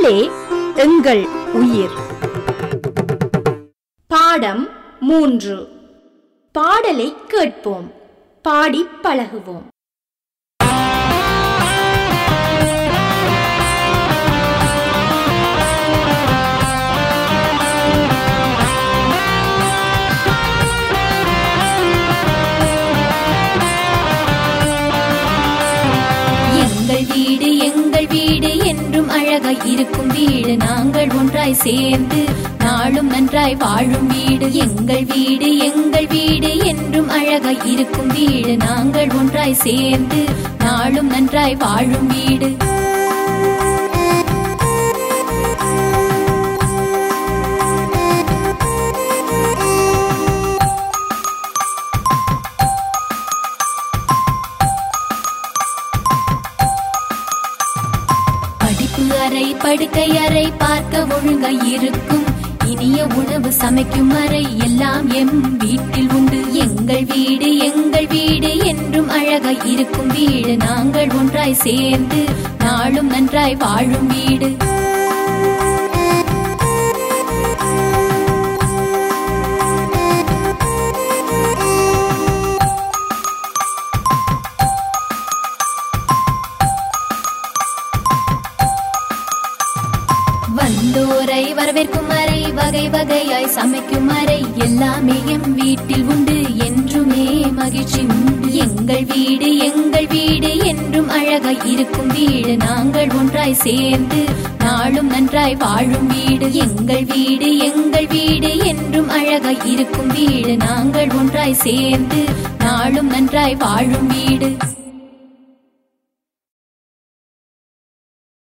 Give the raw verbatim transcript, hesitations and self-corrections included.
தமிழே எங்கள் உயிர். பாடம் மூன்று. பாடலை கேட்போம், பாடி பழகுவோம். எங்கள் வீடு எங்கள் வீடு என்றும் அழகாய் இருக்கும் வீடு, நாங்கள் ஒன்றாய் சேர்ந்து நாளும் நன்றாய் வாழும் வீடு. எங்கள் வீடு எங்கள் வீடு என்றும் அழகாய் இருக்கும் வீடு, நாங்கள் ஒன்றாய் சேர்ந்து நாளும் நன்றாய் வாழும் வீடு. அறை படுக்கை அறை பார்க்க ஒழுங்காய் இருக்கும், இனிய உணவு சமைக்கும் அறை எல்லாம் எம் வீட்டில் உண்டு. எங்கள் வீடு எங்கள் வீடு என்றும் அழகாய் இருக்கும் வீடு, நாங்கள் ஒன்றாய் சேர்ந்து நாளும் நன்றாய் வாழும் வீடு. வந்தோரை வரவேற்கும் அறை, வகை வகையாய் சமைக்கும் அறை எல்லாமே எம் வீட்டில் உண்டு, என்றுமே மகிழ்ச்சி உண்டு. எங்கள் வீடு எங்கள் வீடு என்றும் அழகாய் இருக்கும் வீடு, நாங்கள் ஒன்றாய் சேர்ந்து நாளும் நன்றாய் வாழும் வீடு. எங்கள் வீடு எங்கள் வீடு என்றும் அழகாய் இருக்கும் வீடு, நாங்கள் ஒன்றாய் சேர்ந்து நாளும் நன்றாய் வாழும் வீடு.